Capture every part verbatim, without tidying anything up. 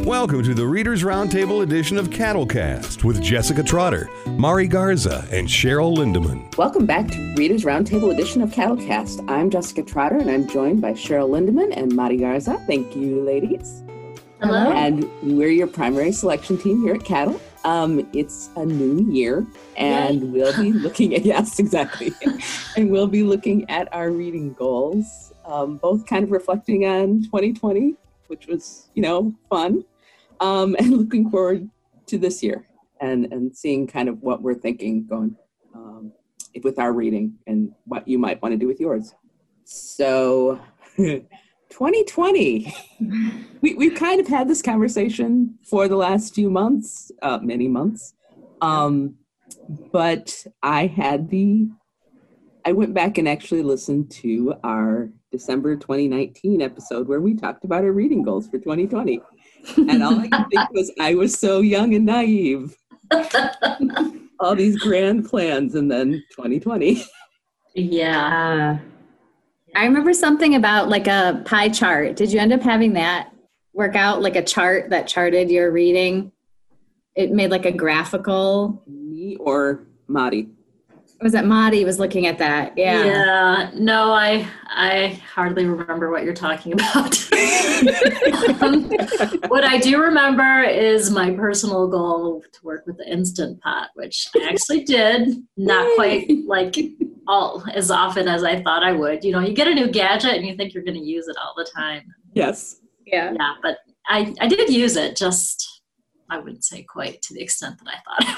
Welcome to the Readers Roundtable edition of Cattlecast with Jessica Trotter, Mari Garza, and Cheryl Lindeman. Welcome back to Readers Roundtable edition of Cattlecast. I'm Jessica Trotter, and I'm joined by Cheryl Lindeman and Mari Garza. Thank you, ladies. Hello. And we're your primary selection team here at Cattle. Um, it's a new year, and Yay. we'll be looking at, yes, exactly. and we'll be looking at our reading goals, um, both kind of reflecting on twenty twenty, which was, you know, fun. Um, and looking forward to this year and, and seeing kind of what we're thinking going um, with our reading and what you might want to do with yours. So twenty twenty, we, we've kind of had this conversation for the last few months, uh, many months. Um, but I had the, I went back and actually listened to our December twenty nineteen episode where we talked about our reading goals for twenty twenty. And all I could think was, I was so young and naive. All these grand plans, and then twenty twenty. Yeah. I remember something about like a pie chart. Did you end up having that work out, like a chart that charted your reading? It made like a graphical. Me or Mari? Was that Mari was looking at that? Yeah. Yeah. No, I I hardly remember what you're talking about. um, what I do remember is my personal goal to work with the Instant Pot, which I actually did. Not quite like all as often as I thought I would. You know, you get a new gadget and you think you're going to use it all the time. Yes. Yeah. Yeah, but I, I did use it, just I wouldn't say quite to the extent that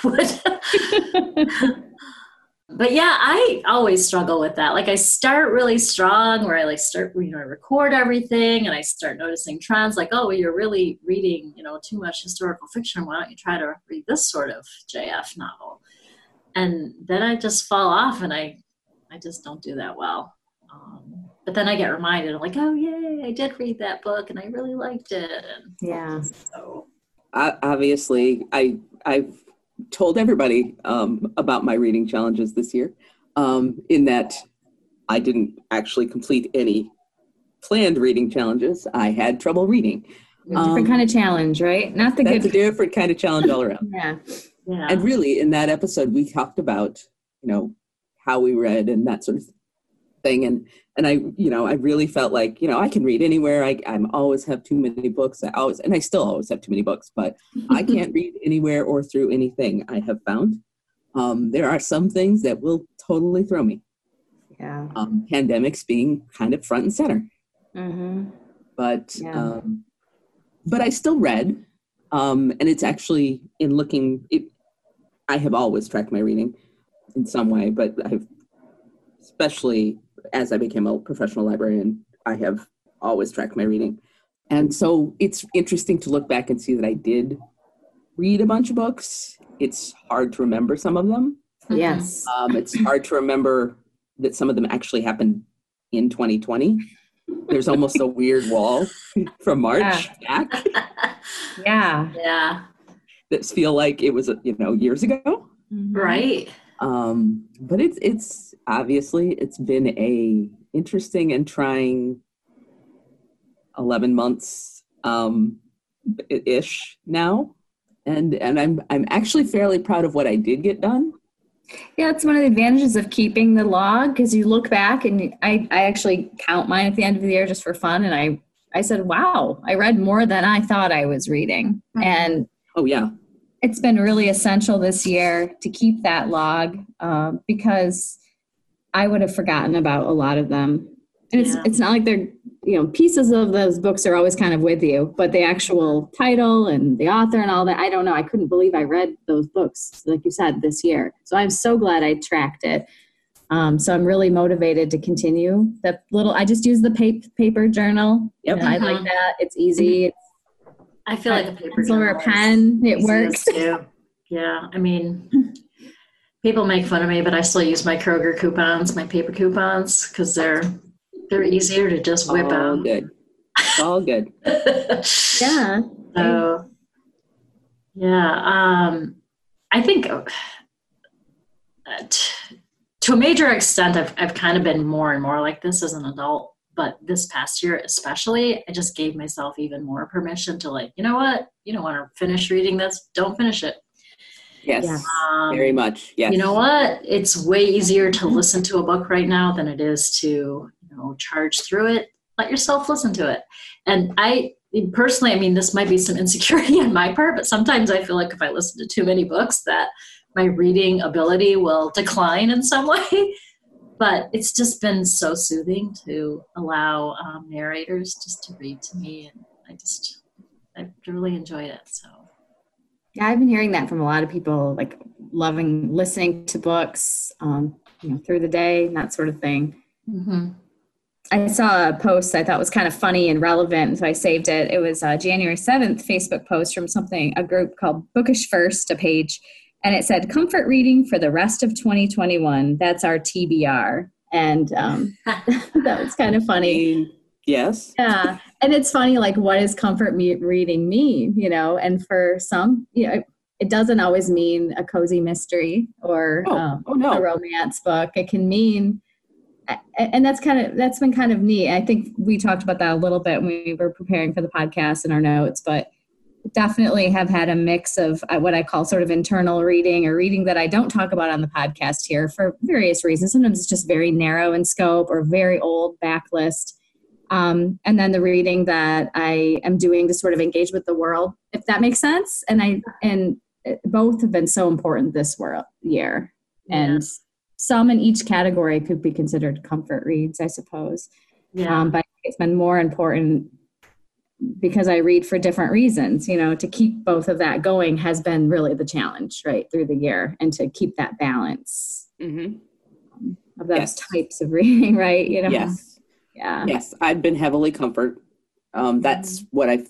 I thought I would. But yeah, I always struggle with that. Like I start really strong where I like start, you know, I record everything and I start noticing trends like, oh, well, you're really reading, you know, too much historical fiction. Why don't you try to read this sort of J F novel? And then I just fall off and I, I just don't do that well. Um, but then I get reminded, I'm like, oh, yay, I did read that book and I really liked it. And yeah. So Uh, obviously, I, I've told everybody um, about my reading challenges this year, um, in that I didn't actually complete any planned reading challenges. I had trouble reading. Different Um, kind of challenge, right? Not the that's good. a different kind of challenge all around. Yeah. yeah. And really, in that episode, we talked about, you know, how we read and that sort of thing. And and I, you know, I really felt like, you know, I can read anywhere. I I'm always have too many books. I always, and I still always have too many books, but I can't read anywhere or through anything, I have found. Um, there are some things that will totally throw me. Yeah. Um, pandemics being kind of front and center. Mm-hmm. But Yeah. um, but I still read. Um, and it's actually in looking, it, I have always tracked my reading in some way, but I've especially as I became a professional librarian, I have always tracked my reading. And so it's interesting to look back and see that I did read a bunch of books. It's hard to remember some of them. Yes. Um, it's hard to remember that some of them actually happened in twenty twenty. There's almost a weird wall from March Yeah. back Yeah. Yeah. that feel like it was, you know, years ago. Mm-hmm. Right. Um, but it's, it's obviously, it's been a interesting and trying eleven months, um, ish now. And, and I'm, I'm actually fairly proud of what I did get done. Yeah, it's one of the advantages of keeping the log because you look back and I, I actually count mine at the end of the year just for fun. And I, I said, wow, I read more than I thought I was reading. And Oh yeah. it's been really essential this year to keep that log uh, because I would have forgotten about a lot of them. And it's Yeah. it's not like they're, you know, pieces of those books are always kind of with you, but the actual title and the author and all that, I don't know. I couldn't believe I read those books, like you said, this year. So I'm so glad I tracked it. Um, so I'm really motivated to continue. The little, I just use the pa- paper journal. Yep. You know, I like that. It's easy. I feel like a paper Pencil or a journal is pen, it easiest works. Too. Yeah, I mean, people make fun of me, but I still use my Kroger coupons, my paper coupons, because they're they're easier to just whip All out. good. All good. Yeah. So, yeah, um, I think uh, t- to a major extent, I've I've kind of been more and more like this as an adult. but this past year especially, I just gave myself even more permission to like, you know what, you don't want to finish reading this, don't finish it. Yes, Um, very much. Yes. You know what? It's way easier to listen to a book right now than it is to, you know, charge through it. Let yourself listen to it. And I personally, I mean, this might be some insecurity on my part, but sometimes I feel like if I listen to too many books that my reading ability will decline in some way. But it's just been so soothing to allow um, narrators just to read to me. And I just, I really enjoyed it. So. Yeah, I've been hearing that from a lot of people, like loving listening to books, um, you know, through the day and that sort of thing. Mm-hmm. I saw a post I thought was kind of funny and relevant, so I saved it. It was a January seventh Facebook post from something, a group called Bookish First, a page, and it said, comfort reading for the rest of twenty twenty-one. That's our T B R. And um, that was kind of funny. Yes. Yeah. And it's funny, like, what does comfort me- reading mean, you know? And for some, you know, it doesn't always mean a cozy mystery or Oh, um, oh, no. a romance book. It can mean, and that's kind of, that's been kind of neat. I think we talked about that a little bit when we were preparing for the podcast in our notes, but definitely have had a mix of what I call sort of internal reading or reading that I don't talk about on the podcast here for various reasons. Sometimes it's just very narrow in scope or very old backlist. Um, and then the reading that I am doing to sort of engage with the world, if that makes sense. And I, and both have been so important this world year. Yeah. And some in each category could be considered comfort reads, I suppose. Yeah. Um, but it's been more important because I read for different reasons, you know, to keep both of that going has been really the challenge right through the year, and to keep that balance Mm-hmm. um, of those Yes. types of reading, right? You know? Yes. Yeah. Yes. I've been heavily comfort. Um, that's what I've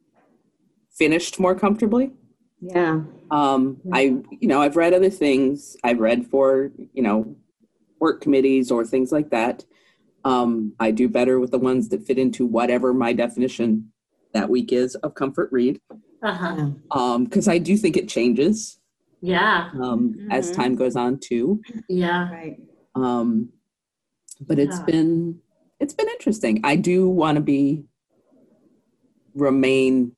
finished more comfortably. Yeah. Um, I, you know, I've read other things. I've read for, you know, work committees or things like that. Um, I do better with the ones that fit into whatever my definition that week is of comfort read. Uh-huh. Um, because I do think it changes Yeah. um, as Mhm. time goes on too. Yeah. Right. Um, but it's Yeah. been it's been interesting. I do want to be remain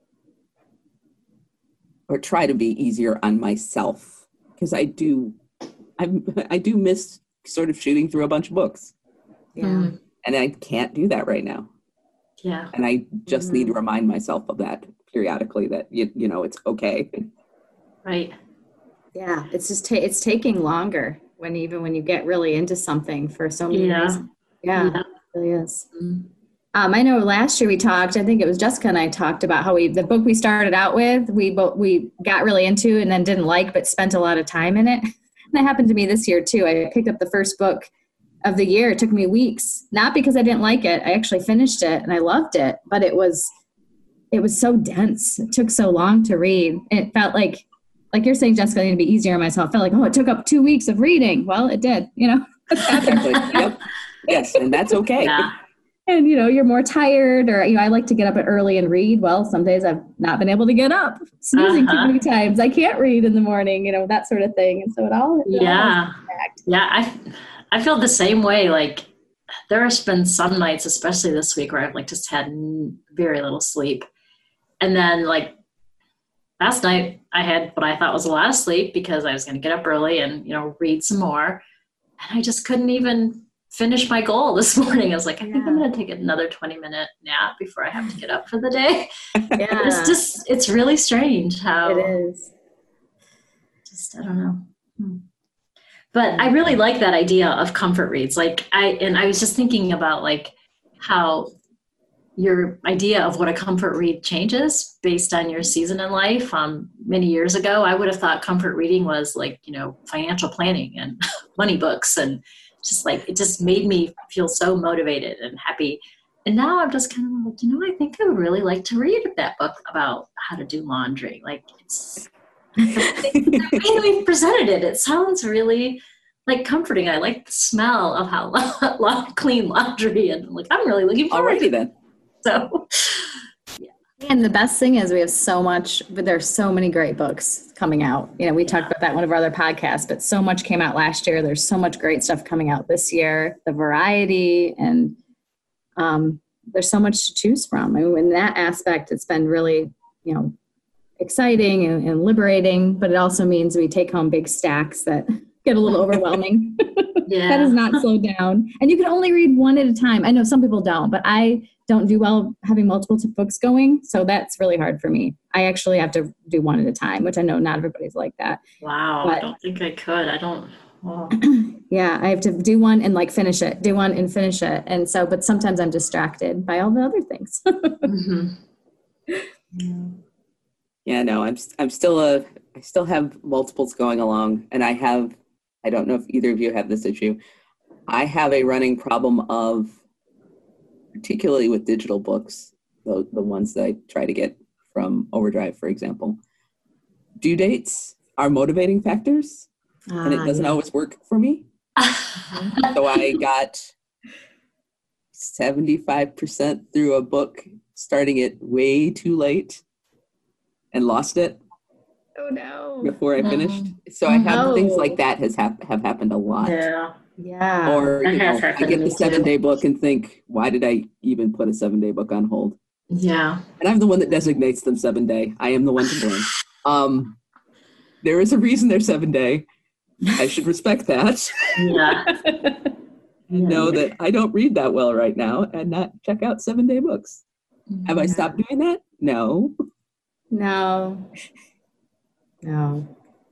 or try to be easier on myself, because I do I I do miss sort of shooting through a bunch of books, Yeah. Mm. and I can't do that right now. Yeah. And I just need to remind myself of that periodically, that you, you know it's okay. Right. Yeah. It's just, ta- it's taking longer when, even when you get really into something for so many Yeah. reasons. Yeah. Yeah. It really is. Mm. Um, I know last year we talked, I think it was Jessica and I talked about how we, the book we started out with, we both, we got really into and then didn't like, but spent a lot of time in it. And that happened to me this year too. I picked up the first book of the year. It took me weeks, not because I didn't like it. I actually finished it and I loved it, but it was, it was so dense. It took so long to read. It felt like, like you're saying, Jessica, I need to be easier on myself. It felt like, oh, it took up two weeks of reading. Well, it did, you know? Exactly. Yep. Yes, and that's okay. Yeah. And, you know, you're more tired, or, you know, I like to get up early and read. Well, some days I've not been able to get up, snoozing Uh-huh. too many times. I can't read in the morning, you know, that sort of thing. And so it all, it all Yeah. has impact. Yeah. I, I feel the same way. Like there has been some nights, especially this week, where I've like just had n- very little sleep. And then like last night I had what I thought was a lot of sleep because I was going to get up early and, you know, read some more. And I just couldn't even finish my goal this morning. I was like, I think I'm Yeah. going to take another twenty minute nap before I have to get up for the day. Yeah, It's just, it's really strange how it is. just, I don't know. Hmm. But I really like that idea of comfort reads. Like I, and I was just thinking about like how your idea of what a comfort read changes based on your season in life. Um, many years ago, I would have thought comfort reading was like, you know, financial planning and money books, and just like, it just made me feel so motivated and happy. And now I'm just kind of like, you know, I think I would really like to read that book about how to do laundry. Like it's, the way we've presented it, it sounds really like comforting. I like the smell of how long, clean laundry, and like I'm really looking forward to Alrighty it. then. So And the best thing is we have so much, but there's so many great books coming out. You know, we talked about that in one of our other podcasts, but so much came out last year. There's so much great stuff coming out this year, the variety, and um, there's so much to choose from. I mean, in that aspect, it's been really, you know, exciting and, and liberating, but it also means we take home big stacks that get a little overwhelming. Yeah. That is not slowed down. And you can only read one at a time. I know some people don't, but I don't do well having multiple t- books going. So that's really hard for me. I actually have to do one at a time, which I know not everybody's like that. Wow. But, I don't think I could. I don't. Oh. Yeah, I have to do one and like finish it, do one and finish it. And so, but sometimes I'm distracted by all the other things. Mm-hmm. Yeah. Yeah, no, I'm I'm still a I still have multiples going along, and I have I don't know if either of you have this issue. I have a running problem of, particularly with digital books, the the ones that I try to get from Overdrive, for example. Due dates are motivating factors, and it Ah, doesn't yeah. always work for me. So I got seventy-five percent through a book, starting it way too late, and lost it Oh no. before I Mm. finished. So I have things Oh. like that has hap- have happened a lot. Yeah. Yeah. Or That you know, has I happened get to the me, seven too. day book and think, why did I even put a seven day book on hold? Yeah. And I'm the one that designates them seven day. I am the one to blame. Um, there is a reason they're seven day. I should respect that. Yeah. And know that I don't read that well right now and not check out seven day books. Have I Yeah. stopped doing that? No. No. No.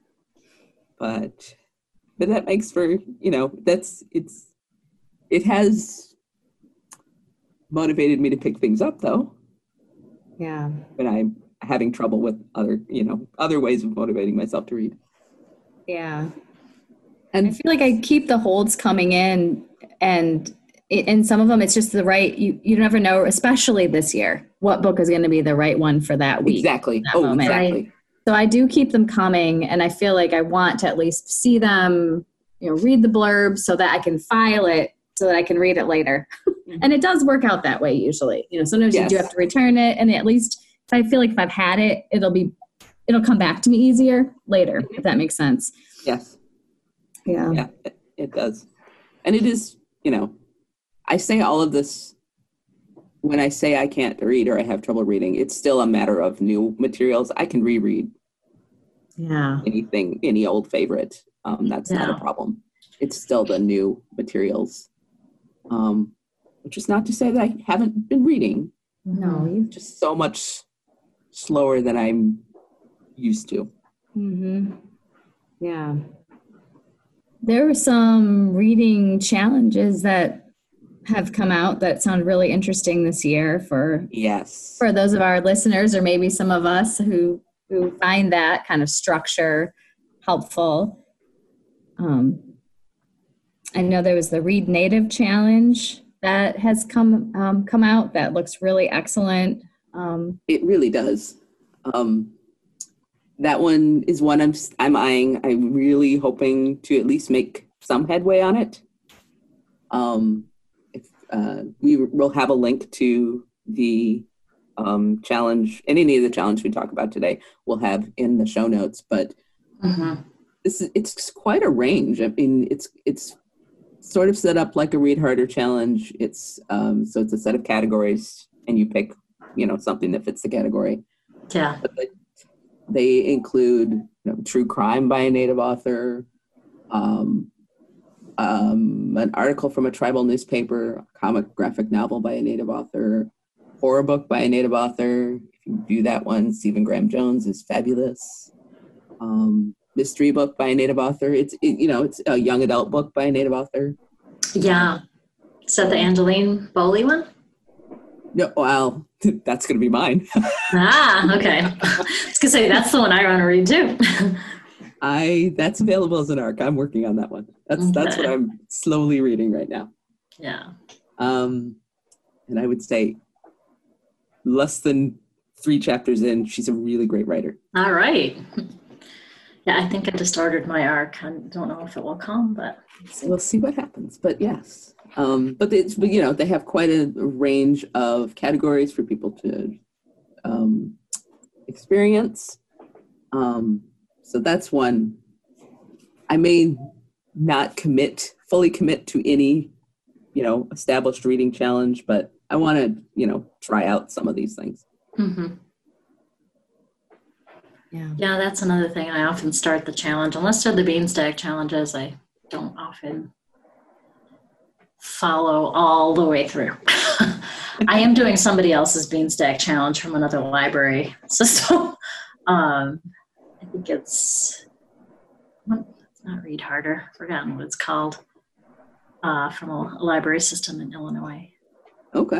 But but that makes for, you know, that's it's it has motivated me to pick things up though. Yeah. But I'm having trouble with other, you know, other ways of motivating myself to read. Yeah. I And feel like I keep the holds coming in, and it, and some of them it's just the right. You you never know, especially this year, what book is going to be the right one for that week. exactly. that Oh, moment. exactly. So I do keep them coming, and I feel like I want to at least see them, you know, read the blurb so that I can file it so that I can read it later. And it does work out that way usually. You know, sometimes you do Yes. have to return it, and at least if I feel like if I've had it, it'll be it'll come back to me easier later, if that makes sense. Yes. Yeah. Yeah, it, it does. And it is, you know, I say all of this when I say I can't read or I have trouble reading, it's still a matter of new materials. I can reread Yeah. anything, any old favorite. Um, that's not a Yeah. problem. It's still the new materials. Um, which is not to say that I haven't been reading, No, you just so much slower than I'm used to. Mm-hmm. Yeah. There were some reading challenges that have come out that sound really interesting this year for Yes. for those of our listeners, or maybe some of us who who find that kind of structure helpful. Um, I know there was the Read Native Challenge that has come um, come out that looks really excellent. Um, It really does. Um, that one is one I'm I'm eyeing. I'm really hoping to at least make some headway on it. Um, if, uh, we will have a link to the um, challenge, and any of the challenge we talk about today, we'll have in the show notes. But Mm-hmm. this is it's quite a range. I mean, it's it's sort of set up like a Read Harder challenge. It's um, so it's a set of categories, and you pick, you know, something that fits the category. Yeah. But they, they include, you know, true crime by a Native author, um, um, an article from a tribal newspaper, a comic graphic novel by a Native author, horror book by a Native author. If you do that one, Stephen Graham Jones is fabulous. Um, mystery book by a Native author. It's it, you know it's a young adult book by a Native author. Yeah. Is that the Angeline Bowley one? No, well, that's going to be mine. Ah, okay. I was going to say, that's the one I want to read too. I that's available as an arc. I'm working on that one. That's that's what Okay. I'm slowly reading right now. Yeah. Um, and I would say less than three chapters in, she's a really great writer. All right. Yeah, I think I just ordered my arc. I don't know if it will come, but So we'll see what happens. But yes, um, but it's but, you know they have quite a range of categories for people to um, experience. Um, so that's one. I may not commit fully commit to any you know, established reading challenge, but I want to, you know, try out some of these things. Mm-hmm. Yeah. Yeah, that's another thing. I often start the challenge. Unless they're the Beanstack challenges, I don't often follow all the way through. I am doing somebody else's Beanstack challenge from another library system. um, I think it's, it's not Read Harder, I've forgotten what it's called, uh, from a, a library system in Illinois. Okay.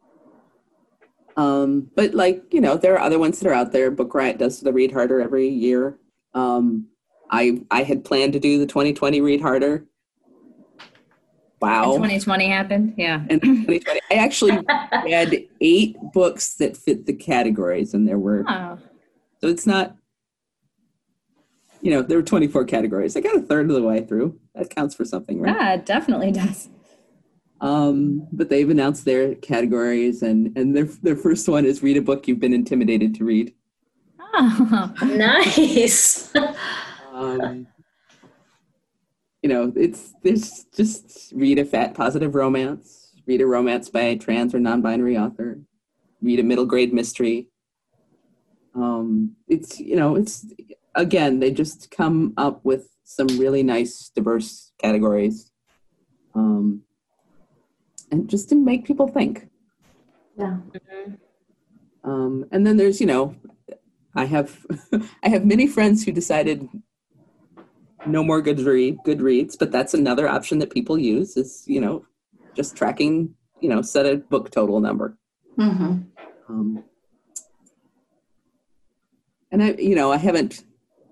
Um, but like, you know, there are other ones that are out there. Book Riot does the Read Harder every year. Um, I I had planned to do the twenty twenty Read Harder. Wow. And twenty twenty happened. Yeah. And twenty twenty, I actually had eight books that fit the categories, and there were, Oh. so it's not, you know, there were twenty-four categories. I got a third of the way through. That counts for something, right? Yeah, it definitely does. Um, but they've announced their categories, and, and their their first one is read a book you've been intimidated to read. Oh. Nice. Um, you know, it's there's just read a fat positive romance, read a romance by a trans or non-binary author, read a middle grade mystery. Um, it's, you know, it's, again, they just come up with some really nice, diverse categories. Um, and just to make people think. Yeah. Um, and then there's, you know, I have I have many friends who decided no more Goodread, Goodreads, but that's another option that people use is, you know, just tracking, you know, set a book total number. Mm-hmm. Um, and I, you know, I haven't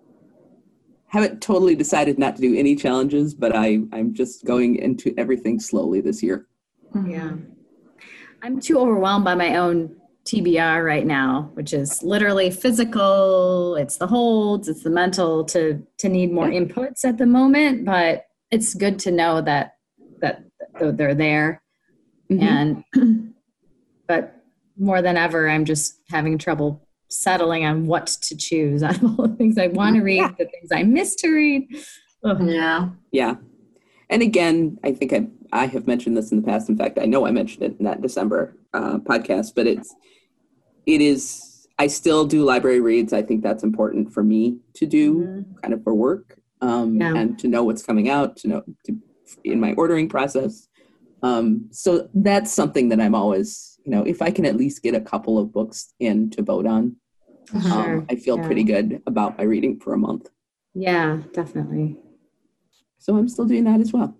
haven't totally decided not to do any challenges, but I I'm just going into everything slowly this year. Yeah. I'm too overwhelmed by my own T B R right now, which is literally physical. It's the holds, it's the mental to to need more Yeah. inputs at the moment, but it's good to know that that they're there. Mhm. And but more than ever, I'm just having trouble settling on what to choose out of all the things I want to read, Yeah. the things I miss to read. Ugh. Yeah. Yeah. And again, I think I I have mentioned this in the past. In fact, I know I mentioned it in that December uh, podcast, but it's, it is, I still do library reads. I think that's important for me to do Mhm. kind of for work um, Yeah. and to know what's coming out, to know to, in my ordering process. Um, so that's something that I'm always, you know, if I can at least get a couple of books in to vote on, Mhm. um, Sure. I feel Yeah. pretty good about my reading for a month. Yeah, definitely. So I'm still doing that as well.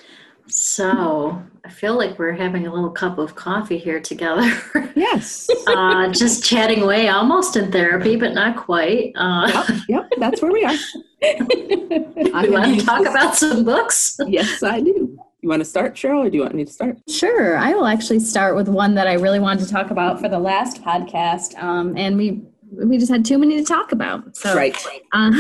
So I feel like we're having a little cup of coffee here together. Yes. uh, just chatting away, almost in therapy, but not quite. Uh, Yep, yep, that's where we are. I you want have to talk used- about some books? Yes, I do. You want to start, Cheryl, or do you want me to start? Sure. I will actually start with one that I really wanted to talk about for the last podcast. Um, and we we just had too many to talk about. So Right. uh,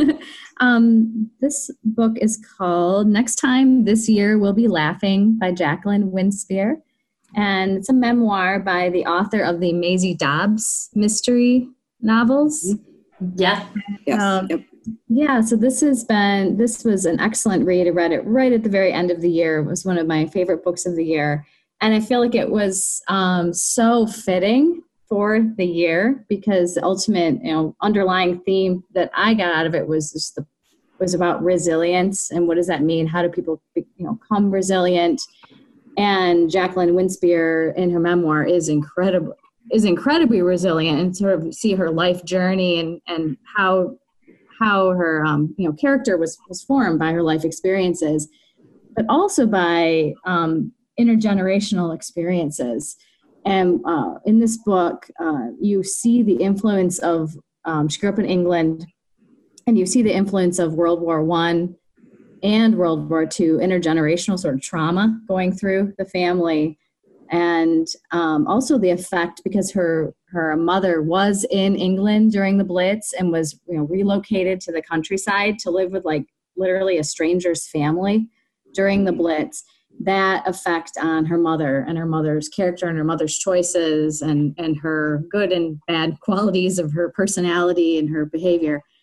um, this book is called Next Time This Year We'll Be Laughing by Jacqueline Winspear. And it's a memoir by the author of the Maisie Dobbs mystery novels. Yeah. Yes. Um, yep. Yeah, so this has been, this was an excellent read. I read it right at the very end of the year. It was one of my favorite books of the year. And I feel like it was um, so fitting for the year because the ultimate, you know, underlying theme that I got out of it was just the, was about resilience and what does that mean? How do people, be, you know, become resilient? And Jacqueline Winspear in her memoir is incredible, is incredibly resilient, and sort of see her life journey and, and how how her um, you know character was was formed by her life experiences, but also by um, intergenerational experiences. And uh, in this book, uh, you see the influence of um, she grew up in England, and you see the influence of World War One and World War Two, intergenerational sort of trauma going through the family. And um, also the effect, because her her mother was in England during the Blitz and was, you know, relocated to the countryside to live with like literally a stranger's family during the Blitz. That effect on her mother and her mother's character and her mother's choices and and her good and bad qualities of her personality and her behavior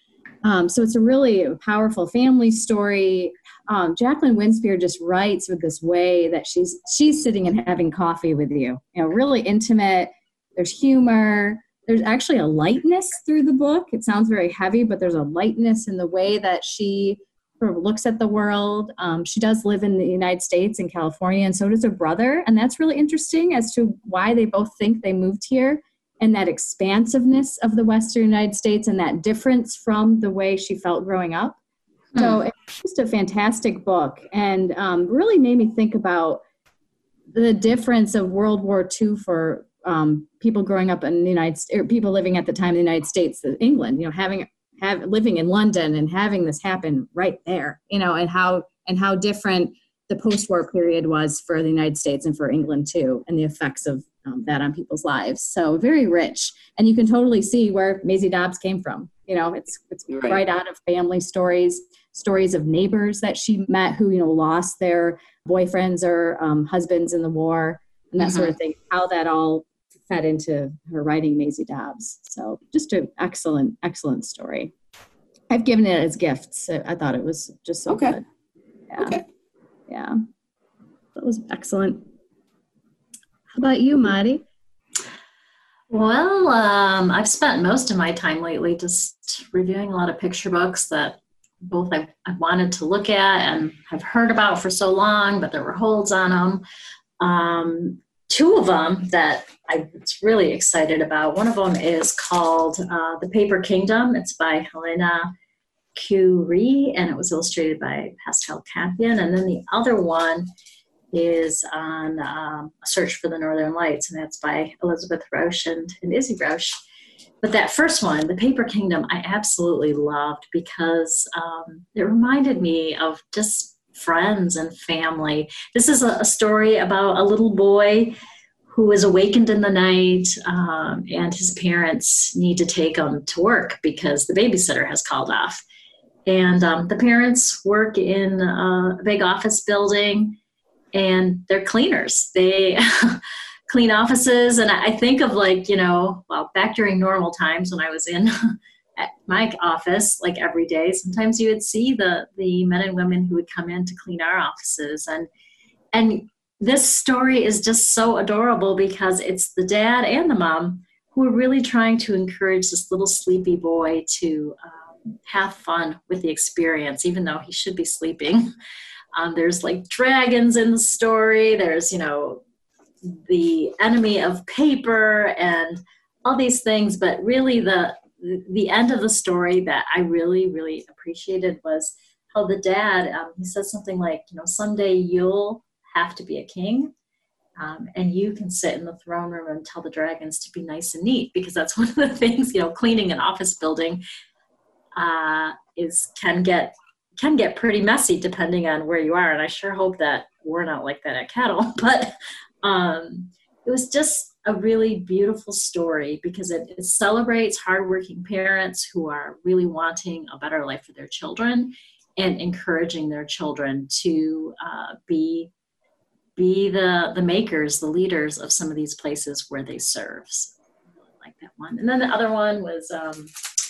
Um, so it's a really powerful family story. Um, Jacqueline Winspear just writes with this way that she's she's sitting and having coffee with you. You know, really intimate. There's humor. There's actually a lightness through the book. It sounds very heavy, but there's a lightness in the way that she sort of looks at the world. Um, she does live in the United States, in California, and so does her brother. And that's really interesting as to why they both think they moved here, and that expansiveness of the Western United States and that difference from the way she felt growing up. Hmm. So it's just a fantastic book, and um, really made me think about the difference of World War Two for um, people growing up in the United States, or people living at the time in the United States, England, you know, having have living in London and having this happen right there, you know, and how and how different the post-war period was for the United States and for England too, and the effects of um, that on people's lives. So very rich, and you can totally see where Maisie Dobbs came from. You know, it's it's right. right out of family stories, stories of neighbors that she met who, you know, lost their boyfriends or um, husbands in the war, and that mm-hmm. sort of thing. How that all fed into her writing, Maisie Dobbs. So just an excellent, excellent story. I've given it as gifts. So I thought it was just so okay. good. Yeah. Okay. Yeah. That was excellent. How about you, Mari? Well, um, I've spent most of my time lately just reviewing a lot of picture books that both I've, I've wanted to look at and have heard about for so long, but there were holds on them. Um, two of them that I was really excited about. One of them is called uh, The Paper Kingdom. It's by Helena Curie, and it was illustrated by Pascal Campion. And then the other one is on um, A Search for the Northern Lights, and that's by Elizabeth Roche and, and Izzy Roche. But that first one, The Paper Kingdom, I absolutely loved because um, it reminded me of just friends and family. This is a, a story about a little boy who is awakened in the night, um, and his parents need to take him to work because the babysitter has called off. And um, the parents work in a big office building, and they're cleaners. They clean offices. And I think of, like, you know, well, back during normal times when I was in at my office, like every day, sometimes you would see the the men and women who would come in to clean our offices. And and this story is just so adorable because it's the dad and the mom who are really trying to encourage this little sleepy boy to um, have fun with the experience, even though he should be sleeping. Um, there's like dragons in the story. There's, you know, the enemy of paper and all these things. But really the the end of the story that I really, really appreciated was how the dad, um, he says something like, you know, someday you'll have to be a king, um, and you can sit in the throne room and tell the dragons to be nice and neat, because that's one of the things, you know, cleaning an office building uh, is can get can get pretty messy depending on where you are. And I sure hope that we're not like that at Cattle. But um, it was just a really beautiful story because it, it celebrates hardworking parents who are really wanting a better life for their children and encouraging their children to uh, be be the, the makers, the leaders of some of these places where they serve. So I really like that one. And then the other one was um,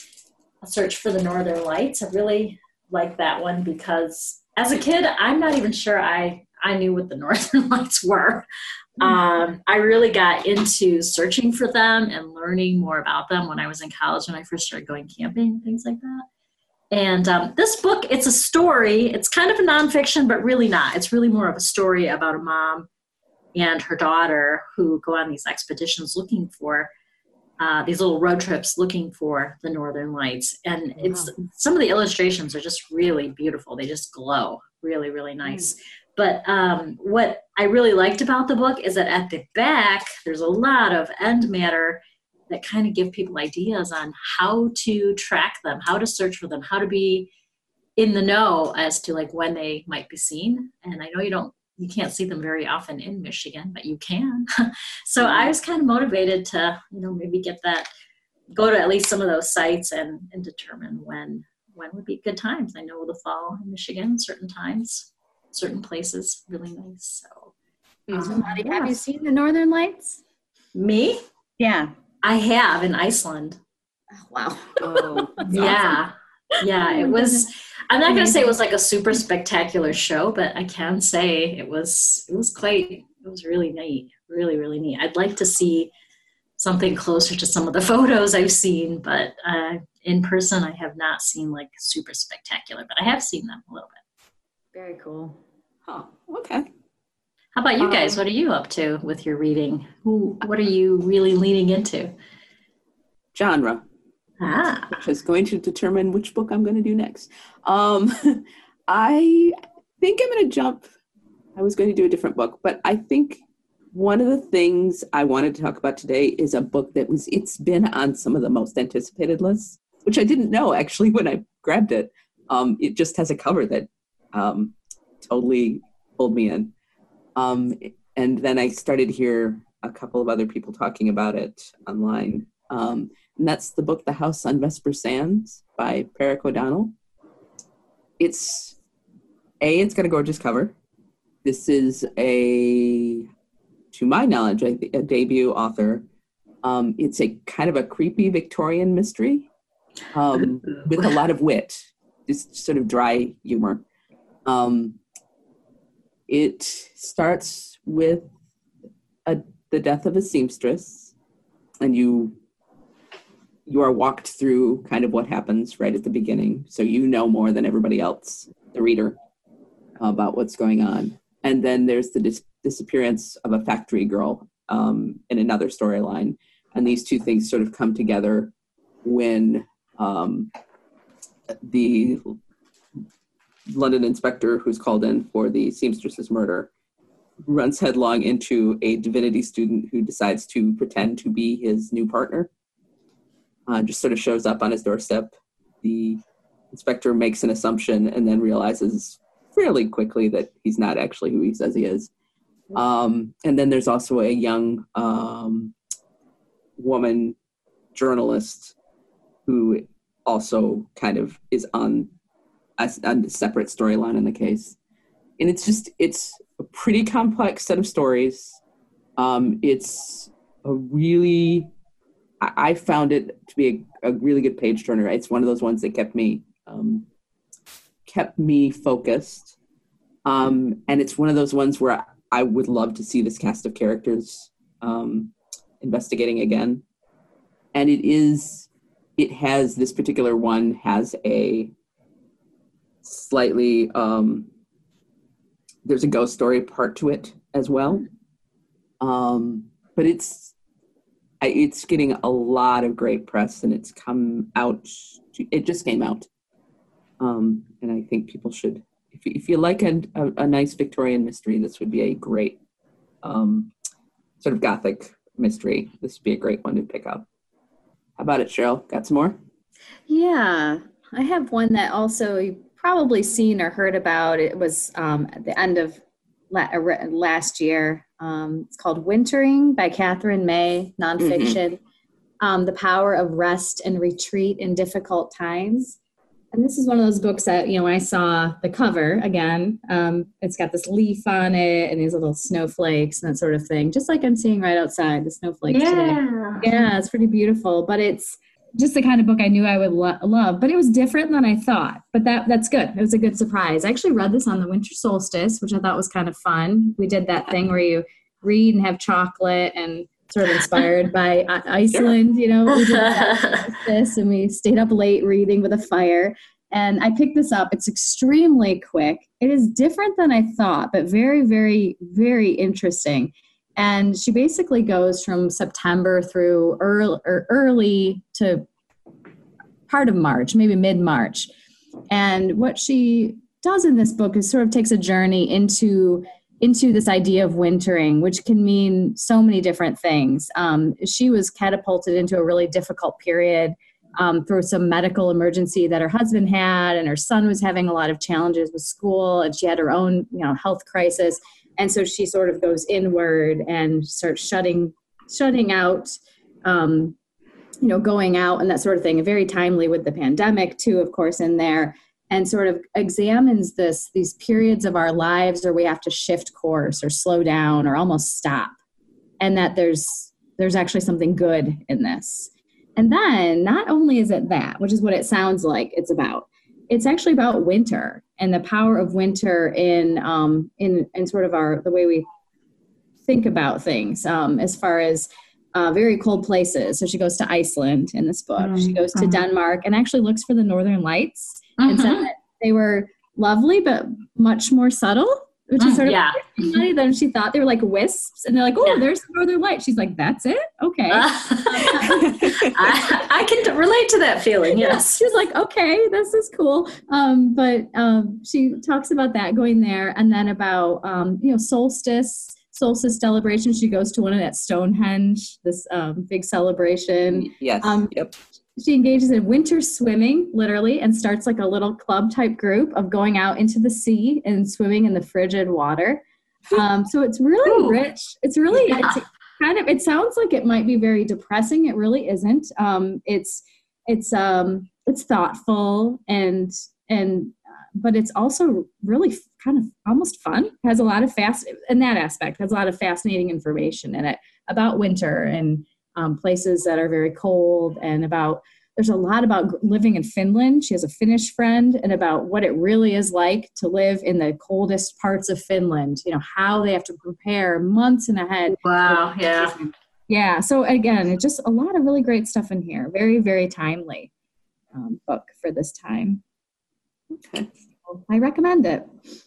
A Search for the Northern Lights. I really like that one because as a kid, I'm not even sure I, I knew what the Northern Lights were. Um, I really got into searching for them and learning more about them when I was in college, when I first started going camping, things like that. And um, this book, it's a story. It's kind of a nonfiction, but really not. It's really more of a story about a mom and her daughter who go on these expeditions looking for uh, these little road trips looking for the Northern Lights. And wow. it's some of the illustrations are just really beautiful. They just glow really, really nice. Mm. But um, what I really liked about the book is that at the back, there's a lot of end matter that kind of give people ideas on how to track them, how to search for them, how to be in the know as to like when they might be seen. And I know you don't, you can't see them very often in Michigan, but you can. So I was kind of motivated to, you know, maybe get that, go to at least some of those sites and, and determine when, when would be good times. I know the fall in Michigan, certain times, certain places, really nice. So, um, yeah. Have you seen the Northern Lights? Me? Yeah. I have in Iceland. Oh, wow. Oh, yeah. Yeah, Oh it my was, goodness. I'm not going to say it Amazing. was like a super spectacular show, but I can say it was, it was quite, it was really neat, really, really neat. I'd like to see something closer to some of the photos I've seen, but uh, in person, I have not seen like super spectacular, but I have seen them a little bit. Very cool. Oh, okay. How about you guys? Um, What are you up to with your reading? Who, what are you really leaning into? Genre, Ah, which is going to determine which book I'm going to do next. Um, I think I'm going to jump. I was going to do a different book, but I think one of the things I wanted to talk about today is a book that was, it's been on some of the most anticipated lists, which I didn't know actually when I grabbed it. Um, it just has a cover that um, totally pulled me in. Um, and then I started to hear a couple of other people talking about it online. Um, and that's the book, The House on Vesper Sands by Peric O'Donnell. It's, A, it's got a gorgeous cover. This is a, to my knowledge, a, a debut author. Um, it's a kind of a creepy Victorian mystery um, with a lot of wit, just sort of dry humor. Um, it starts with a, the death of a seamstress, and you you are walked through kind of what happens right at the beginning. So you know more than everybody else, the reader, about what's going on. And then there's the dis- disappearance of a factory girl um, in another storyline. And these two things sort of come together when um, the London inspector who's called in for the seamstress's murder runs headlong into a divinity student who decides to pretend to be his new partner. Uh, just sort of shows up on his doorstep. The inspector makes an assumption and then realizes fairly quickly that he's not actually who he says he is. Um, and then there's also a young um, woman journalist who also kind of is on a, a separate storyline in the case. And it's just, it's a pretty complex set of stories. Um, it's a really, I, I found it to be a, a really good page turner. It's one of those ones that kept me, um, kept me focused. Um, and it's one of those ones where I, I would love to see this cast of characters um, investigating again. And it is, it has, this particular one has a slightly, um, there's a ghost story part to it as well. Um, but it's, I, it's getting a lot of great press, and it's come out, it just came out. Um, and I think people should, if you, if you like a, a, a nice Victorian mystery, this would be a great um, sort of gothic mystery. This would be a great one to pick up. How about it, Cheryl? Got some more? Yeah, I have one that also you've probably seen or heard about. It was um, at the end of la- last year. Um, it's called Wintering by Catherine May, nonfiction. Mm-hmm. Um, the Power of Rest and Retreat in Difficult Times. And this is one of those books that, you know, when I saw the cover again, um, it's got this leaf on it and these little snowflakes and that sort of thing, just like I'm seeing right outside, the snowflakes yeah. today. Yeah, it's pretty beautiful, but it's just the kind of book I knew I would lo- love, but it was different than I thought. But that that's good. It was a good surprise. I actually read this on the winter solstice, which I thought was kind of fun. We did that thing where you read and have chocolate, and sort of inspired by Iceland, you know, we did this and we stayed up late reading with a fire. And I picked this up. It's extremely quick. It is different than I thought, but very, very, very interesting. And she basically goes from September through early, or early to part of March, maybe mid-March. And what she does in this book is sort of takes a journey into into this idea of wintering, which can mean so many different things. Um, she was catapulted into a really difficult period um, through some medical emergency that her husband had, and her son was having a lot of challenges with school, and she had her own, you know, health crisis. And so she sort of goes inward and starts shutting, shutting out, um, you know, going out and that sort of thing. And very timely with the pandemic too, of course, in there. And sort of examines this, these periods of our lives where we have to shift course or slow down or almost stop. And that there's, there's actually something good in this. And then not only is it that, which is what it sounds like it's about, it's actually about winter and the power of winter in um, in in sort of our the way we think about things um, as far as uh, very cold places. So she goes to Iceland in this book. Mm-hmm. She goes to Denmark and actually looks for the Northern Lights mm-hmm. and said that they were lovely but much more subtle, which is sort of yeah. funny than she thought. They were like wisps, and they're like, oh, yeah. there's the Northern Light. She's like, that's it? Okay. Uh, I, I can relate to that feeling, yes. She's like, okay, this is cool. Um, but um, she talks about that, going there, and then about, um, you know, solstice, solstice celebration. She goes to one at Stonehenge, this um, big celebration. Yes, um, yep. She engages in winter swimming, literally, and starts like a little club type group of going out into the sea and swimming in the frigid water. Um, so it's really Ooh. rich. It's really yeah. it's kind of, it sounds like it might be very depressing. It really isn't. Um, it's, it's, um, it's thoughtful and, and, uh, but it's also really kind of almost fun. It has a lot of fast, in that aspect, has a lot of fascinating information in it about winter and, Um, places that are very cold, and about, there's a lot about living in Finland. She has a Finnish friend, and about what it really is like to live in the coldest parts of Finland, you know, how they have to prepare months in ahead. Wow. Yeah. Yeah. So again, it's just a lot of really great stuff in here. Very, very timely um, book for this time. Okay. So I recommend it.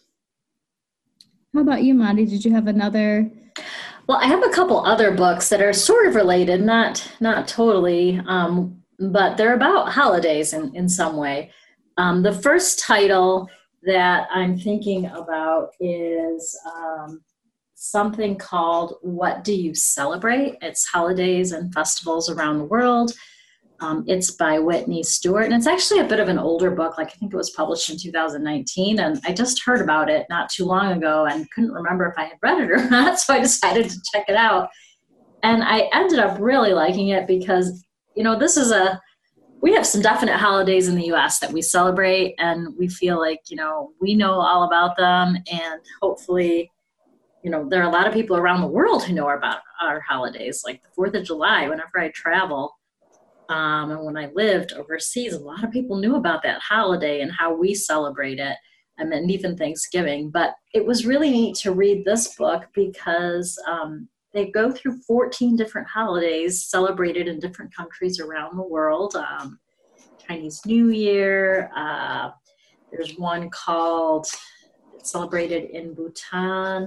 How about you, Monty? Did you have another? Well, I have a couple other books that are sort of related, not not totally, um, but they're about holidays in, in some way. Um, the first title that I'm thinking about is um, something called What Do You Celebrate? It's holidays and festivals around the world. Um, it's by Whitney Stewart, and it's actually a bit of an older book. Like, I think it was published in two thousand nineteen, and I just heard about it not too long ago and couldn't remember if I had read it or not, so I decided to check it out. And I ended up really liking it because, you know, this is a, we have some definite holidays in the U S that we celebrate, and we feel like, you know, we know all about them, and hopefully, you know, there are a lot of people around the world who know about our holidays, like the fourth of July. Whenever I travel, Um, and when I lived overseas, a lot of people knew about that holiday and how we celebrate it, and then even Thanksgiving. But it was really neat to read this book because um, they go through fourteen different holidays celebrated in different countries around the world. Um, Chinese New Year. Uh, there's one called, it's celebrated in Bhutan.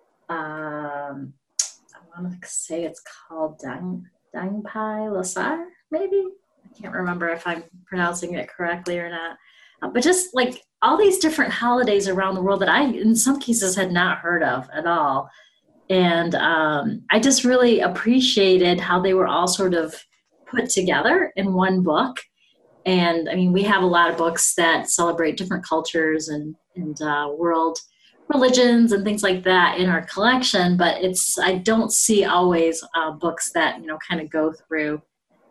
Um, I want to say it's called Dang, Dangpai Lasar. Maybe. I can't remember if I'm pronouncing it correctly or not. Uh, but just like all these different holidays around the world that I, in some cases, had not heard of at all. And um, I just really appreciated how they were all sort of put together in one book. And I mean, we have a lot of books that celebrate different cultures and, and uh, world religions and things like that in our collection. But it's, I don't see always uh, books that, you know, kind of go through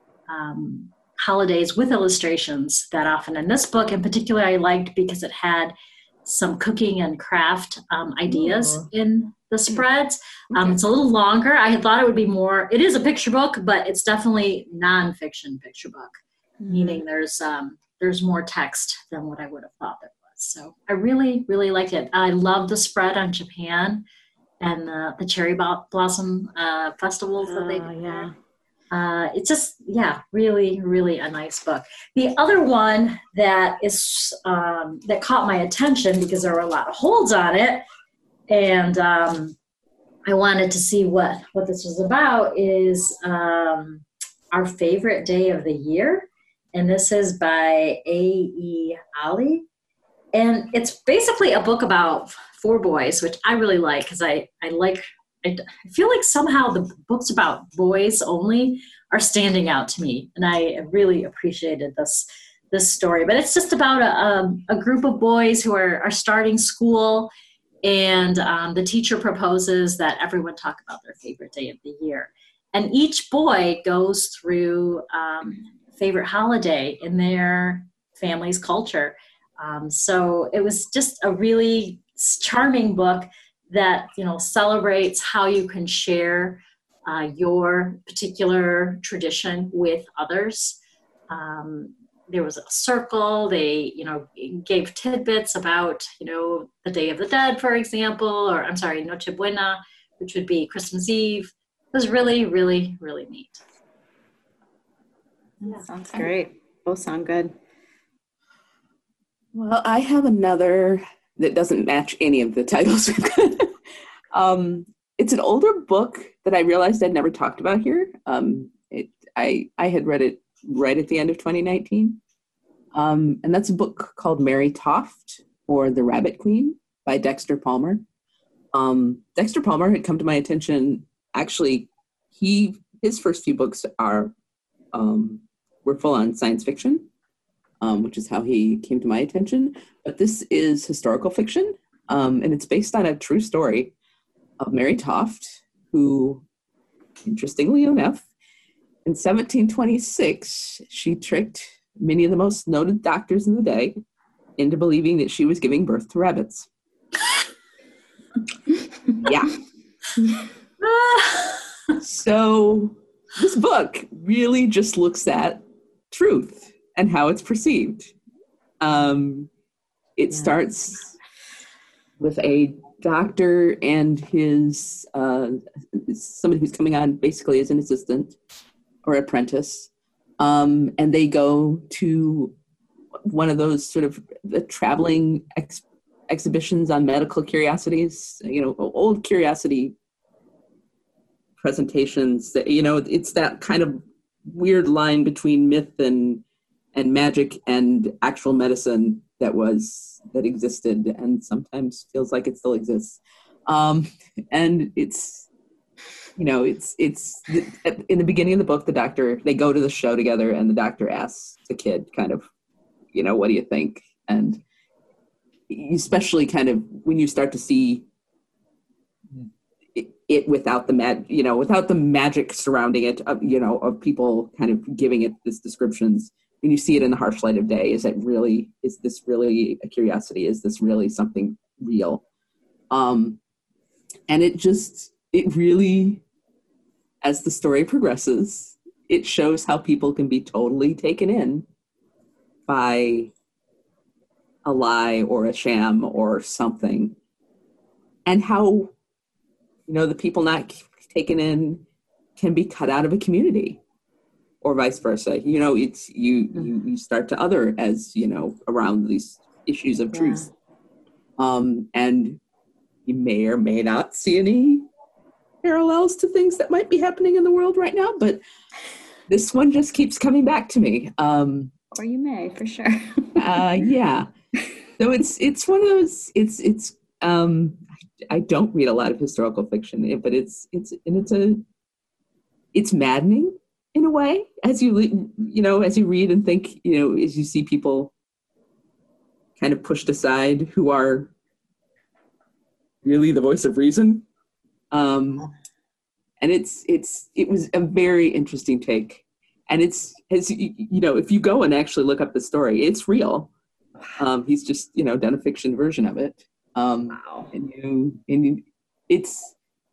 Um, holidays with illustrations that often. And this book in particular I liked because it had some cooking and craft um, ideas Ooh. in the spreads. Um, okay. It's a little longer. I had thought it would be more, it is a picture book, but it's definitely nonfiction picture book, mm-hmm. meaning there's um, there's more text than what I would have thought there was. So I really, really liked it. I love the spread on Japan and the, the cherry blossom uh, festivals that they do. Yeah. Uh, it's just, yeah, really, really a nice book. The other one that is um, that caught my attention because there were a lot of holds on it, and um, I wanted to see what, what this was about, is um, Our Favorite Day of the Year. And this is by A E Ali. And it's basically a book about four boys, which I really like because I, I like I feel like somehow the books about boys only are standing out to me, and I really appreciated this this story. But it's just about a, a, a group of boys who are, are starting school, and um, the teacher proposes that everyone talk about their favorite day of the year. And each boy goes through um, favorite holiday in their family's culture. Um, so it was just a really charming book that, you know, celebrates how you can share uh, your particular tradition with others. Um, there was a circle. They, you know, gave tidbits about, you know, the Day of the Dead, for example, or I'm sorry, Noche Buena, which would be Christmas Eve. It was really, really, really neat. Yeah. Sounds great. Both sound good. Well, I have another that doesn't match any of the titles. um, it's an older book that I realized I'd never talked about here. Um, it, I I had read it right at the end of twenty nineteen. Um, and that's a book called Mary Toft, or The Rabbit Queen by Dexter Palmer. Um, Dexter Palmer had come to my attention. Actually, he his first few books are um, were full on science fiction, um, which is how he came to my attention. But this is historical fiction, um, and it's based on a true story of Mary Toft, who, interestingly enough, in seventeen twenty-six, she tricked many of the most noted doctors in the day into believing that she was giving birth to rabbits. Yeah. So this book really just looks at truth and how it's perceived. Um, it yeah. starts with a doctor and his uh, somebody who's coming on basically as an assistant or apprentice, um, and they go to one of those sort of the traveling ex- exhibitions on medical curiosities, you know, old curiosity presentations. That, you know, it's that kind of weird line between myth and and magic and actual medicine that was that existed and sometimes feels like it still exists. Um, and it's, you know, it's it's in the beginning of the book, the doctor, they go to the show together, and the doctor asks the kid kind of, you know, what do you think? And especially kind of when you start to see it, it without the mag, you know, without the magic surrounding it, of, you know, of people kind of giving it this descriptions. When you see it in the harsh light of day, is it really, is this really a curiosity? Is this really something real? Um, and it just, it really, as the story progresses, it shows how people can be totally taken in by a lie or a sham or something. And how, you know, the people not taken in can be cut out of a community. Or vice versa. You know, it's you, you you start to other as, you know, around these issues of truth. Yeah. Um, and you may or may not see any parallels to things that might be happening in the world right now, but this one just keeps coming back to me. Um, or you may, for sure. uh, yeah. So it's it's one of those, it's, it's um, I, I don't read a lot of historical fiction, but it's, it's, and it's a, it's maddening. In a way, as you, you know, as you read and think, you know, as you see people kind of pushed aside who are really the voice of reason. Um, and it's, it's, it was a very interesting take. And it's, as you, you know, if you go and actually look up the story, it's real. Um, he's just, you know, done a fiction version of it. Um, wow. And you, and you, it's,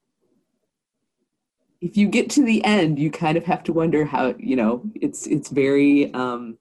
if you get to the end, you kind of have to wonder how, you know, it's it's very, um,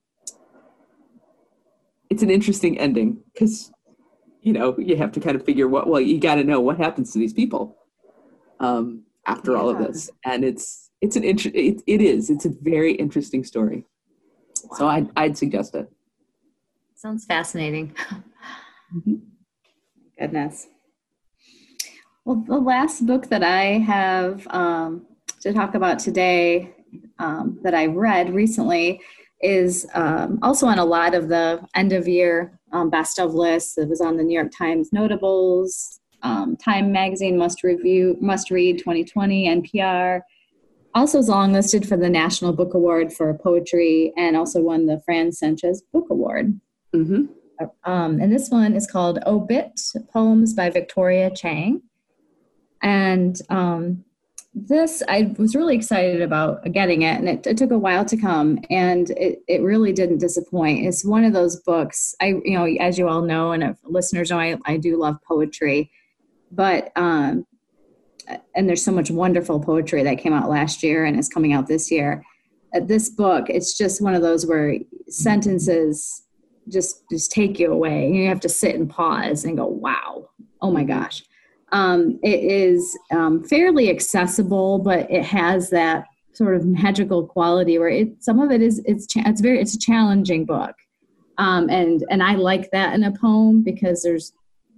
it's an interesting ending because, you know, you have to kind of figure what, well, you got to know what happens to these people um, after yeah. all of this. And it's, it's an, int- it, it is, it's a very interesting story. Wow. So I'd, I'd suggest it. Sounds fascinating. Mm-hmm. Goodness. Well, the last book that I have um, to talk about today um, that I read recently is um, also on a lot of the end of year um, best of lists. It was on the New York Times Notables, um, Time Magazine Must Review, Must Read twenty twenty, N P R. Also is longlisted for the National Book Award for Poetry and also won the Fran Sanchez Book Award. Mm-hmm. Um, and this one is called Obit, Poems by Victoria Chang. And um, this, I was really excited about getting it, and it, it took a while to come, and it, it really didn't disappoint. It's one of those books, I, you know, as you all know, and if listeners know, I, I do love poetry, but um, and there's so much wonderful poetry that came out last year and is coming out this year. Uh, this book, it's just one of those where sentences just just take you away. You have to sit and pause and go, wow, oh my gosh. Um, it is um, fairly accessible, but it has that sort of magical quality where it some of it is it's cha- it's very it's a challenging book, um, and and I like that in a poem because there's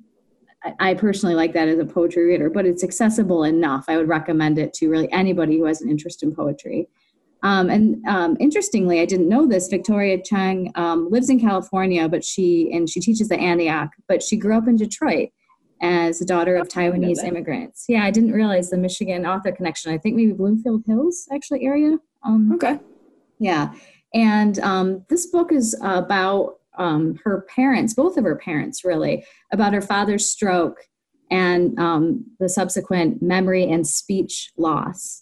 I, I personally like that as a poetry reader, but it's accessible enough. I would recommend it to really anybody who has an interest in poetry. Um, and um, interestingly, I didn't know this. Victoria Chang um, lives in California, but she and she teaches at Antioch, but she grew up in Detroit as a daughter of Taiwanese immigrants. Yeah, I didn't realize the Michigan author connection. I think maybe Bloomfield Hills actually area. Um, okay. Yeah. And um, this book is about um, her parents, both of her parents really, about her father's stroke and um, the subsequent memory and speech loss.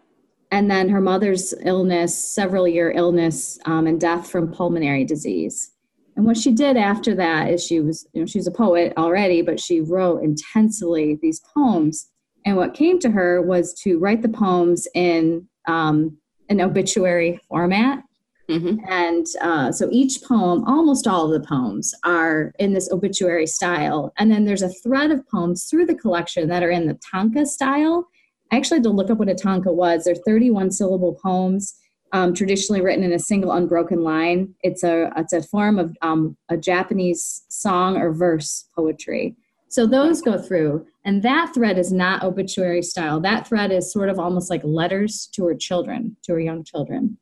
And then her mother's illness, several year illness um, and death from pulmonary disease. And what she did after that is she was, you know, she was a poet already, but she wrote intensely these poems. And what came to her was to write the poems in um, an obituary format. Mm-hmm. And uh, so each poem, almost all of the poems are in this obituary style. And then there's a thread of poems through the collection that are in the tanka style. I actually had to look up what a tanka was. They're thirty-one syllable poems. Um, traditionally written in a single unbroken line. It's a it's a form of um, a Japanese song or verse poetry. So those go through, and that thread is not obituary style. That thread is sort of almost like letters to her children, to her young children.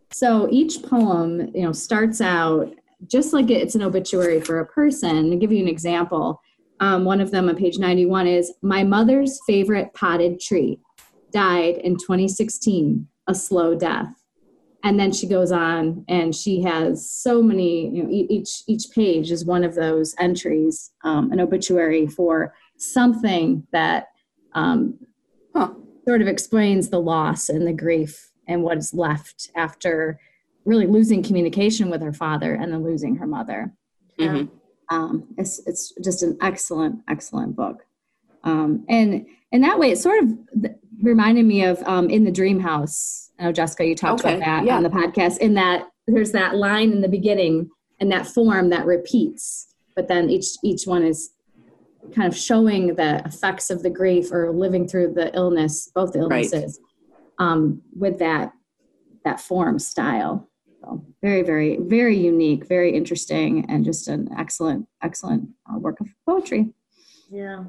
So each poem, you know, starts out just like it's an obituary for a person. To give you an example, um, one of them on page ninety-one is, "My mother's favorite potted tree died in twenty sixteen, a slow death." And then she goes on and she has so many, you know, each each page is one of those entries, um, an obituary for something that um, huh. sort of explains the loss and the grief and what is left after really losing communication with her father and then losing her mother. Mm-hmm. Um, it's, it's just an excellent, excellent book. Um, and in that way, it sort of reminded me of um, In the Dream House. I know, Jessica, you talked okay, about that yeah. on the podcast, in that there's that line in the beginning and that form that repeats, but then each each one is kind of showing the effects of the grief or living through the illness, both the illnesses, right. um, with that that form style. So very, very, very unique, very interesting, and just an excellent, excellent uh, work of poetry. Yeah.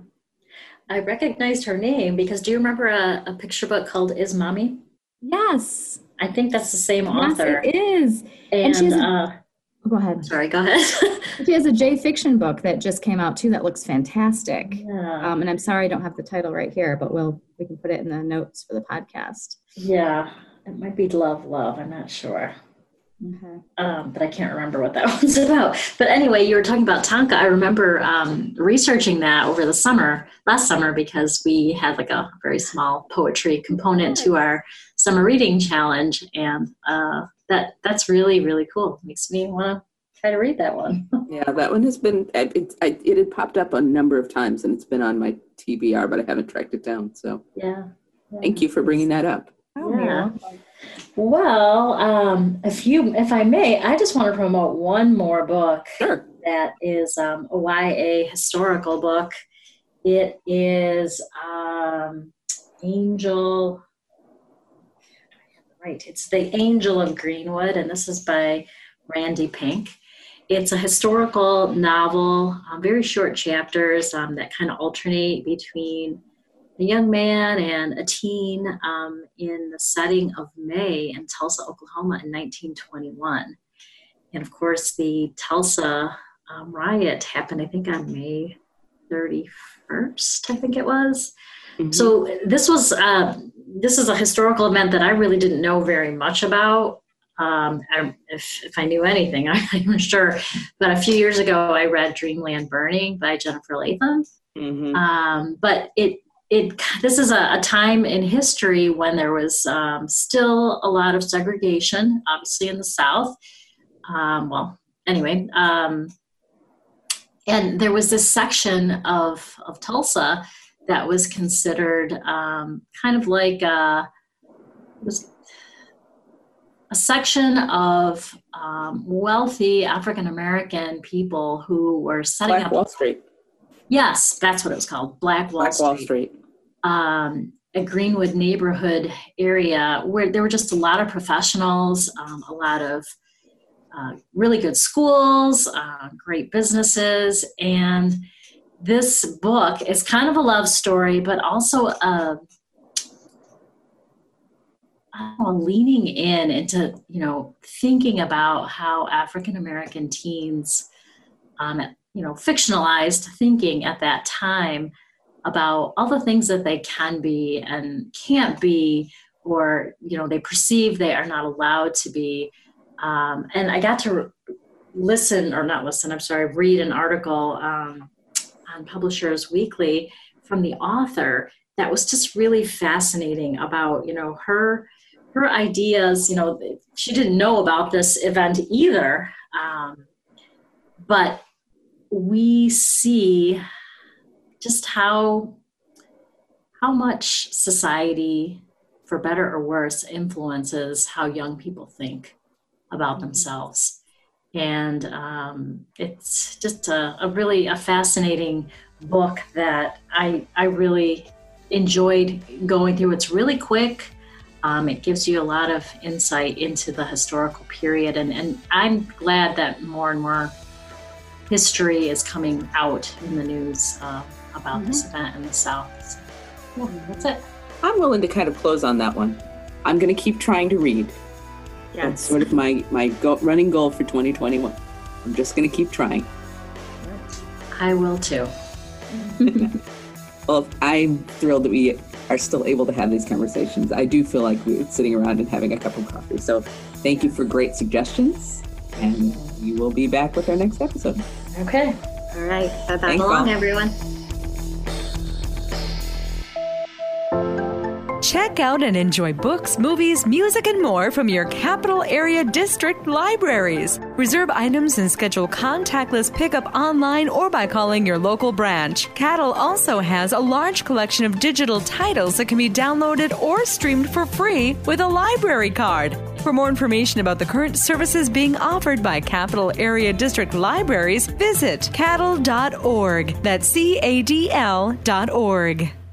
I recognized her name because do you remember a, a picture book called Is Mommy? Yes. I think that's the same author. Yes, it is. And, and she has a, uh, oh, go ahead. Sorry, go ahead. She has a J fiction book that just came out too that looks fantastic. Yeah. Um, and I'm sorry I don't have the title right here, but we'll we can put it in the notes for the podcast. Yeah. It might be Love, Love. I'm not sure. Okay. Um, but I can't remember what that one's about. But anyway, you were talking about tanka. I remember um, researching that over the summer, last summer, because we had like a very small poetry component to our summer reading challenge. And uh, that that's really, really cool. It makes me want to try to read that one. Yeah, that one has been, it, it, it had popped up a number of times and it's been on my T B R, but I haven't tracked it down. So yeah. yeah. Thank you for bringing that up. Oh, yeah. Well, um, if you, if I may, I just want to promote one more book. Sure. That is um, a Y A historical book. It is um, Angel. Right. It's The Angel of Greenwood, and this is by Randy Pink. It's a historical novel, um, very short chapters um, that kind of alternate between a young man and a teen um, in the setting of May in Tulsa, Oklahoma in nineteen twenty-one. And of course, the Tulsa um, riot happened, I think, on May thirty-first, I think it was. Mm-hmm. So this was uh, this is a historical event that I really didn't know very much about. Um, I, if, if I knew anything, I'm not even sure. But a few years ago, I read Dreamland Burning by Jennifer Latham. Mm-hmm. Um, but it It this is a, a time in history when there was um, still a lot of segregation, obviously in the South. Um, well, anyway, um, and there was this section of of Tulsa that was considered um, kind of like a, it was a section of um, wealthy African-American people who were setting Black up. Wall Street. Yes, that's what it was called, Black Wall Black Street. Wall Street. Um, a Greenwood neighborhood area where there were just a lot of professionals, um, a lot of uh, really good schools, uh, great businesses. And this book is kind of a love story, but also a, I don't know, leaning in into, you know, thinking about how African-American teens, um, you know, fictionalized thinking at that time about all the things that they can be and can't be, or, you know, they perceive they are not allowed to be. Um, and I got to re- listen, or not listen, I'm sorry, read an article um, on Publishers Weekly from the author that was just really fascinating about, you know, her her ideas. You know, she didn't know about this event either, um, but we see just how how much society, for better or worse, influences how young people think about themselves. And um, it's just a, a really a fascinating book that I I really enjoyed going through. It's really quick. Um, it gives you a lot of insight into the historical period, and, and I'm glad that more and more history is coming out in the news uh, about mm-hmm. this event in the South. So, yeah, that's it. I'm willing to kind of close on that one. I'm going to keep trying to read. Yes. That's sort of my, my go- running goal for twenty twenty-one. I'm just going to keep trying. I will too. Well, I'm thrilled that we are still able to have these conversations. I do feel like we're sitting around and having a cup of coffee. So thank you for great suggestions. And you will be back with our next episode. Okay. All right. Bye-bye. Thanks, Along, all. everyone. Check out and enjoy books, movies, music, and more from your Capital Area District libraries. Reserve items and schedule contactless pickup online or by calling your local branch. Cattle also has a large collection of digital titles that can be downloaded or streamed for free with a library card. For more information about the current services being offered by Capital Area District Libraries, visit cattle dot org. That's C A D L dot org.